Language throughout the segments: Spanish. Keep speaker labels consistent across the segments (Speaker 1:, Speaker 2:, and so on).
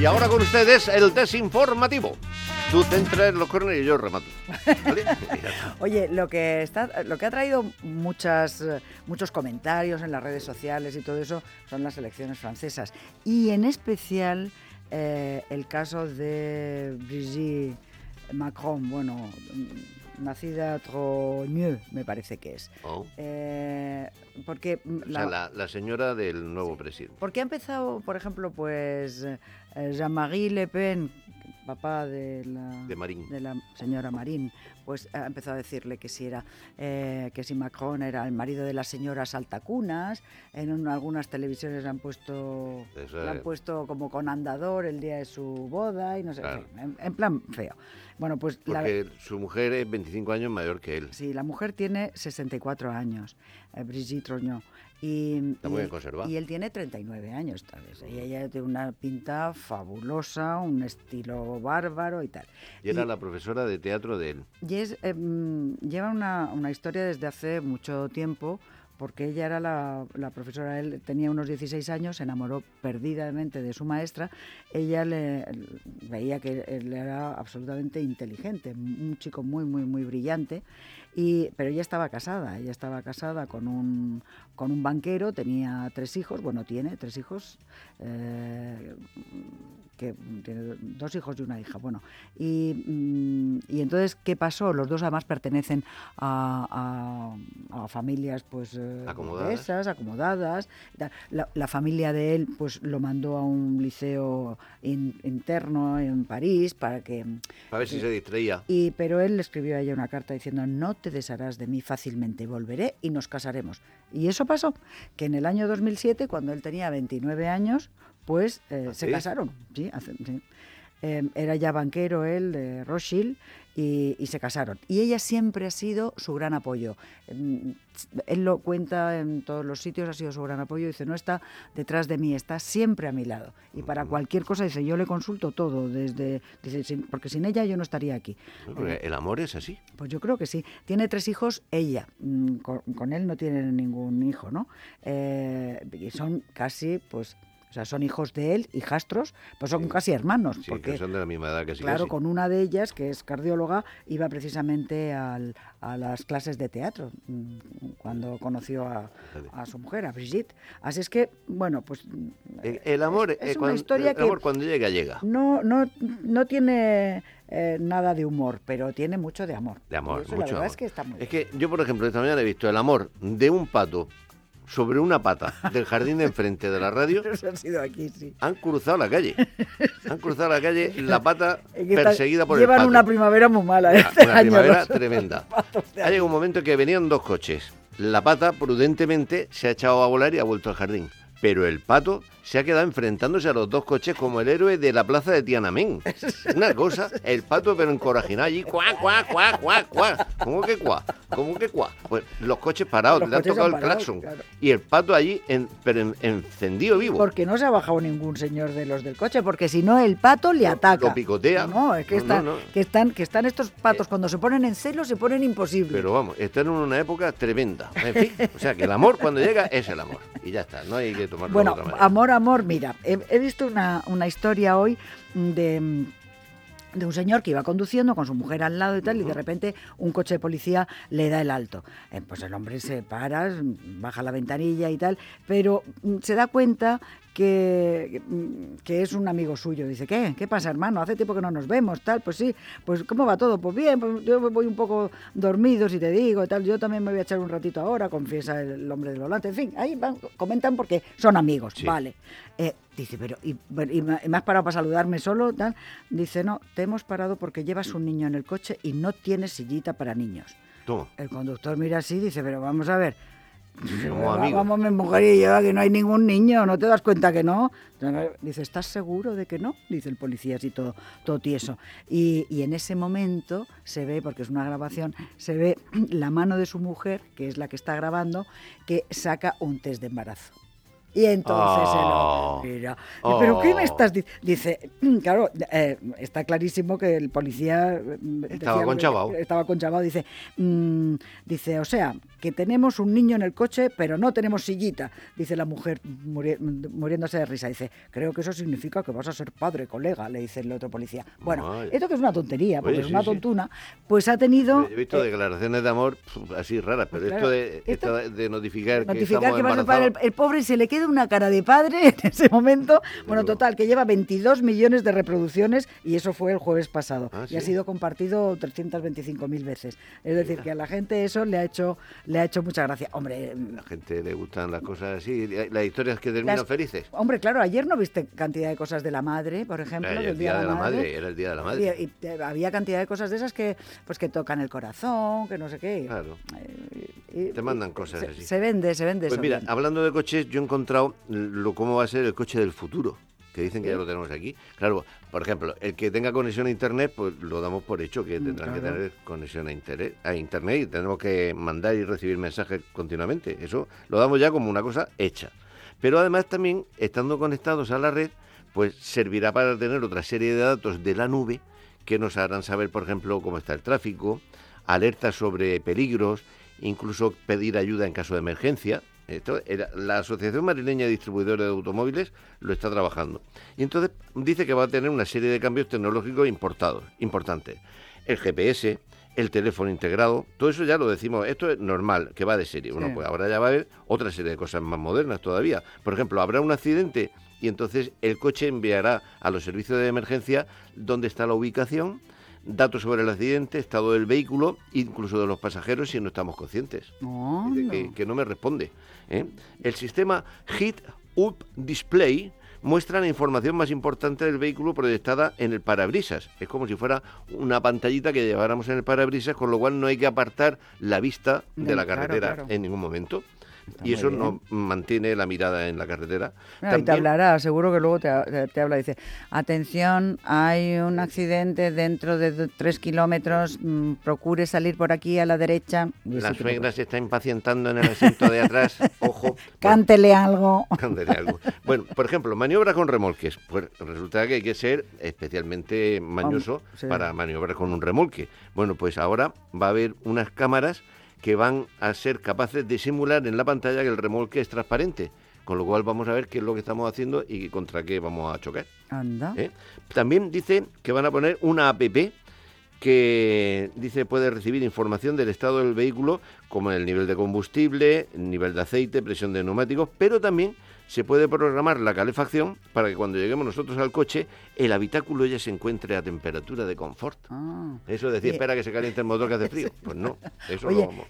Speaker 1: Y ahora con ustedes el desinformativo. Tú centras los corners y yo remato. ¿Vale?
Speaker 2: Oye, lo que ha traído muchos comentarios en las redes sociales y todo eso son las elecciones francesas. Y en especial el caso de Brigitte Macron, bueno, nacida Trogneux, me parece que es.
Speaker 1: Oh.
Speaker 2: Porque
Speaker 1: la señora del nuevo presidente.
Speaker 2: Porque ha empezado, por ejemplo, pues Jean-Marie Le Pen, papá de la señora Marín, pues ha empezado a decirle que si Macron era el marido de las señoras altacunas. En algunas televisiones le han puesto como con andador el día de su boda y no sé, claro. en plan feo. Bueno, pues
Speaker 1: porque su mujer es 25 años mayor que él.
Speaker 2: Sí, la mujer tiene 64 años, Brigitte Trogneux. Está
Speaker 1: muy bien conservada.
Speaker 2: Y él tiene 39 años, tal vez. Y ella tiene una pinta fabulosa, un estilo bárbaro y tal.
Speaker 1: Y era la profesora de teatro de él.
Speaker 2: Y lleva una historia desde hace mucho tiempo, porque ella era la profesora, él tenía unos 16 años, se enamoró perdidamente de su maestra. Ella veía que él era absolutamente inteligente, un chico muy, muy, muy brillante. Pero ella estaba casada con un banquero, tenía 3 hijos, tiene 3 hijos, que tiene 2 hijos y una hija, y entonces, ¿qué pasó? Los dos además pertenecen a familias pues acomodadas. La familia de él pues lo mandó a un liceo interno en París para
Speaker 1: ver si se distraía.
Speaker 2: Pero él le escribió a ella una carta diciendo: no te desharás de mí fácilmente, volveré y nos casaremos. Y eso pasó, que en el año 2007, cuando él tenía 29 años, pues se casaron. Sí. Era ya banquero él, de Rothschild, y se casaron. Y ella siempre ha sido su gran apoyo. Él lo cuenta en todos los sitios, ha sido su gran apoyo. Dice: no está detrás de mí, está siempre a mi lado. Y para cualquier cosa, dice, yo le consulto todo, porque sin ella yo no estaría aquí.
Speaker 1: Porque el amor es así.
Speaker 2: Pues yo creo que sí. Tiene 3 hijos ella. Con él no tiene ningún hijo, ¿no? Y son casi, pues... O sea, son hijos de él, hijastros, pues son casi hermanos.
Speaker 1: Sí,
Speaker 2: porque,
Speaker 1: que son de la misma edad casi.
Speaker 2: Claro, con una de ellas, que es cardióloga, iba precisamente a las clases de teatro cuando conoció a su mujer, a Brigitte. Así es que, pues...
Speaker 1: El amor,
Speaker 2: es una historia
Speaker 1: el amor cuando llega.
Speaker 2: No tiene... nada de humor, pero tiene mucho de amor.
Speaker 1: De amor,
Speaker 2: eso,
Speaker 1: mucho
Speaker 2: la verdad
Speaker 1: amor.
Speaker 2: es que está muy bien.
Speaker 1: Es que yo, por ejemplo, esta mañana he visto el amor de un pato sobre una pata del jardín de enfrente de la radio.
Speaker 2: Eso ha sido aquí, sí.
Speaker 1: Han cruzado la calle, la pata perseguida por el pato.
Speaker 2: Llevan una primavera muy mala
Speaker 1: una primavera tremenda. Ha llegado un momento que venían 2 coches. La pata prudentemente se ha echado a volar y ha vuelto al jardín. Pero el pato se ha quedado enfrentándose a los 2 coches como el héroe de la plaza de Tiananmen. Una cosa, el pato pero encorajinado allí, cuá, cuá, cuá, cuá, cuá. ¿Cómo que cuá? Pues los coches parados, le han tocado el claxon. Claro. Y el pato allí, pero encendido vivo.
Speaker 2: Porque no se ha bajado ningún señor de los del coche, porque si no el pato le ataca.
Speaker 1: Lo picotea.
Speaker 2: No, es que están estos patos, cuando se ponen en celo se ponen imposibles.
Speaker 1: Pero vamos, están en una época tremenda. En fin, o sea que el amor cuando llega es el amor. Y ya está, no hay que tomarlo de otra manera.
Speaker 2: Amor, mira, he visto una historia hoy de un señor que iba conduciendo con su mujer al lado y tal, y de repente un coche de policía le da el alto. Pues el hombre se para, baja la ventanilla y tal, pero se da cuenta que es un amigo suyo. Dice: ¿Qué pasa, hermano? Hace tiempo que no nos vemos, tal. Pues sí, pues ¿cómo va todo? Pues bien, pues yo voy un poco dormido, si te digo, tal. Yo también me voy a echar un ratito ahora, confiesa el hombre del volante. En fin, ahí comentan porque son amigos, sí. Vale. Dice, pero ¿y me has parado para saludarme solo? Tal. Dice: no, te hemos parado porque llevas un niño en el coche y no tienes sillita para niños.
Speaker 1: Toma.
Speaker 2: El conductor mira así y dice: pero vamos a ver.
Speaker 1: Vamos,
Speaker 2: mi mujer y yo, que no hay ningún niño, ¿no te das cuenta que no? Dice: ¿estás seguro de que no? Dice el policía así todo tieso. Y en ese momento se ve, porque es una grabación, se ve la mano de su mujer, que es la que está grabando, que saca un test de embarazo. Y entonces
Speaker 1: Oh,
Speaker 2: el hombre mira, ¿pero qué me
Speaker 1: oh.
Speaker 2: estás diciendo? Dice, claro, está clarísimo que el policía
Speaker 1: Estaba conchavao.
Speaker 2: estaba conchavao. Dice, dice, o sea, que tenemos un niño en el coche, pero no tenemos sillita. Dice la mujer muriéndose de risa. Dice, creo que eso significa que vas a ser padre, colega, le dice el otro policía. Bueno,
Speaker 1: Vaya.
Speaker 2: esto que es una tontería, porque
Speaker 1: Oye,
Speaker 2: es
Speaker 1: sí,
Speaker 2: una
Speaker 1: sí.
Speaker 2: tontuna, pues ha tenido...
Speaker 1: He visto declaraciones de amor así raras, pero
Speaker 2: Pues claro,
Speaker 1: esto de notificar que
Speaker 2: notificar
Speaker 1: estamos
Speaker 2: que va a ser padre,
Speaker 1: embarazados...
Speaker 2: el pobre se le queda una cara de padre en ese momento. Bueno,
Speaker 1: luego.
Speaker 2: total, que lleva 22 millones de reproducciones y eso fue el jueves pasado.
Speaker 1: Ah,
Speaker 2: Y ha
Speaker 1: ¿sí?
Speaker 2: sido compartido 325.000 veces. Es decir, que a la gente eso le ha hecho mucha gracia. Hombre,
Speaker 1: La gente le gustan las cosas así, las historias que terminan
Speaker 2: las-
Speaker 1: felices.
Speaker 2: hombre, claro, ayer no viste cantidad de cosas de la madre, por ejemplo,
Speaker 1: Era
Speaker 2: del
Speaker 1: el día de la madre, era el día de la madre.
Speaker 2: Había cantidad de cosas de esas que pues que tocan el corazón, que no sé qué.
Speaker 1: Claro.
Speaker 2: Y-
Speaker 1: Te mandan cosas
Speaker 2: se,
Speaker 1: así.
Speaker 2: Se vende
Speaker 1: Pues
Speaker 2: eso
Speaker 1: mira,
Speaker 2: bien.
Speaker 1: hablando de coches, yo he encontrado cómo va a ser el coche del futuro, que dicen que ya lo tenemos aquí. Claro, por ejemplo, el que tenga conexión a Internet, pues lo damos por hecho, que tendrán que
Speaker 2: claro.
Speaker 1: tener conexión a Internet y tenemos que mandar y recibir mensajes continuamente. Eso lo damos ya como una cosa hecha. Pero además también, estando conectados a la red, pues servirá para tener otra serie de datos de la nube que nos harán saber, por ejemplo, cómo está el tráfico, alertas sobre peligros, incluso pedir ayuda en caso de emergencia. La Asociación Madrileña de Distribuidores de Automóviles lo está trabajando. Y entonces dice que va a tener una serie de cambios tecnológicos importantes. El GPS, el teléfono integrado, todo eso ya lo decimos, esto es normal, que va de serie. Bueno,
Speaker 2: Sí.
Speaker 1: pues ahora ya va a haber otra serie de cosas más modernas todavía. Por ejemplo, habrá un accidente y entonces el coche enviará a los servicios de emergencia dónde está la ubicación, datos sobre el accidente, estado del vehículo, incluso de los pasajeros si no estamos conscientes. Dice que no me responde. ¿eh? El sistema Heat Up Display muestra la información más importante del vehículo proyectada en el parabrisas. Es como si fuera una pantallita que lleváramos en el parabrisas, con lo cual no hay que apartar la vista de la
Speaker 2: Claro,
Speaker 1: carretera
Speaker 2: claro.
Speaker 1: en ningún momento.
Speaker 2: Está
Speaker 1: Y
Speaker 2: muy
Speaker 1: eso
Speaker 2: bien.
Speaker 1: nos mantiene la mirada en la carretera.
Speaker 2: Bueno, y te hablará, seguro que luego te habla, dice, atención, hay un accidente dentro de 3 kilómetros, procure salir por aquí a la derecha. Y
Speaker 1: La
Speaker 2: sí que
Speaker 1: suegra se está impacientando en el asiento de atrás, ojo.
Speaker 2: cántele algo.
Speaker 1: Cántele algo. Bueno, por ejemplo, maniobra con remolques. Pues resulta que hay que ser especialmente mañoso
Speaker 2: Sí.
Speaker 1: para maniobrar con un remolque. Bueno, pues ahora va a haber unas cámaras que van a ser capaces de simular en la pantalla que el remolque es transparente. Con lo cual vamos a ver qué es lo que estamos haciendo y contra qué vamos a chocar.
Speaker 2: Anda.
Speaker 1: ¿eh? También dice que van a poner una app que dice puede recibir información del estado del vehículo, como el nivel de combustible, el nivel de aceite, presión de neumáticos, pero también se puede programar la calefacción para que cuando lleguemos nosotros al coche, el habitáculo ya se encuentre a temperatura de confort.
Speaker 2: Ah.
Speaker 1: Eso es decir,
Speaker 2: Y-
Speaker 1: espera que se caliente el motor que hace frío. Pues no, eso
Speaker 2: Oye,
Speaker 1: no.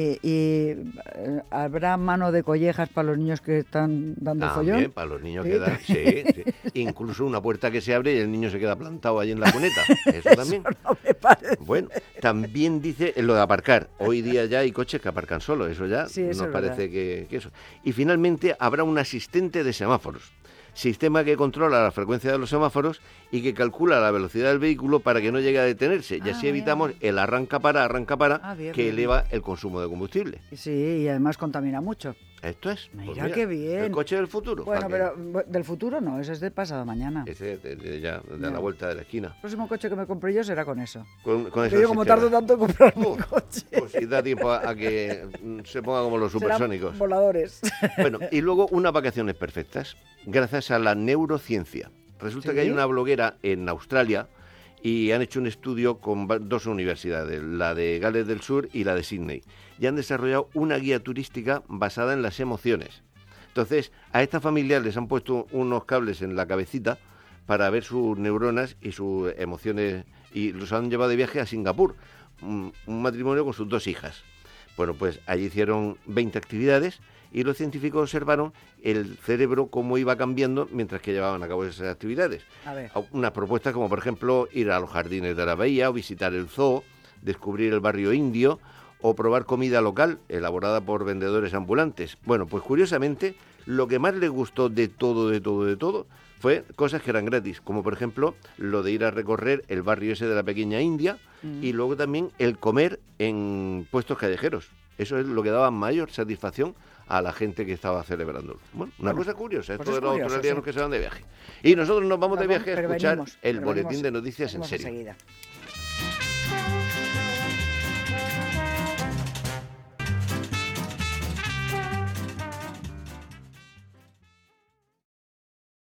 Speaker 2: ¿habrá mano de collejas para los niños que están dando
Speaker 1: También,
Speaker 2: follón?
Speaker 1: para los niños
Speaker 2: Sí.
Speaker 1: que dan, sí. Incluso una puerta que se abre y el niño se queda plantado ahí en la cuneta. Eso también.
Speaker 2: No me parece.
Speaker 1: Bueno, también dice lo de aparcar. Hoy día ya hay coches que aparcan solos, eso ya
Speaker 2: Sí, eso
Speaker 1: nos
Speaker 2: es
Speaker 1: parece que eso. Y finalmente habrá un asistente de semáforos. Sistema que controla la frecuencia de los semáforos y que calcula la velocidad del vehículo para que no llegue a detenerse. Y así
Speaker 2: bien.
Speaker 1: evitamos el arranca para,
Speaker 2: Bien,
Speaker 1: que
Speaker 2: bien,
Speaker 1: eleva el consumo de combustible.
Speaker 2: Sí, y además contamina mucho.
Speaker 1: Esto es. pues
Speaker 2: Mira qué bien.
Speaker 1: El coche del futuro.
Speaker 2: Bueno,
Speaker 1: ¿para qué?
Speaker 2: pero del futuro no, ese es de pasado mañana.
Speaker 1: Ese ya de
Speaker 2: Ya.
Speaker 1: la vuelta de la esquina.
Speaker 2: El próximo coche que me compré yo será con eso.
Speaker 1: Con
Speaker 2: Porque
Speaker 1: ese
Speaker 2: yo como
Speaker 1: sistema.
Speaker 2: tardo tanto en comprar mi
Speaker 1: Oh,
Speaker 2: coche.
Speaker 1: Pues si da tiempo a que se ponga como los
Speaker 2: Serán
Speaker 1: supersónicos.
Speaker 2: voladores.
Speaker 1: Bueno, y luego unas vacaciones perfectas, gracias a la neurociencia. Resulta que hay
Speaker 2: ¿Sí?
Speaker 1: una bloguera en Australia y han hecho un estudio con dos universidades, la de Gales del Sur y la de Sydney, y han desarrollado una guía turística basada en las emociones. Entonces, a esta familia les han puesto unos cables en la cabecita para ver sus neuronas y sus emociones, y los han llevado de viaje a Singapur, un matrimonio con sus 2 hijas. Bueno, pues allí hicieron 20 actividades y los científicos observaron el cerebro cómo iba cambiando mientras que llevaban a cabo esas actividades.
Speaker 2: A ver.
Speaker 1: Unas propuestas como, por ejemplo, ir a los jardines de la bahía o visitar el zoo, descubrir el barrio indio o probar comida local elaborada por vendedores ambulantes. Bueno, pues curiosamente, lo que más les gustó de todo, fue cosas que eran gratis, como por ejemplo lo de ir a recorrer el barrio ese de la pequeña India y luego también el comer en puestos callejeros. Eso es lo que daba mayor satisfacción a la gente que estaba celebrándolo. Bueno, una cosa curiosa, esto de los australianos que se van de viaje. Y nosotros nos vamos de viaje a escuchar el boletín de noticias en serio. Enseguida.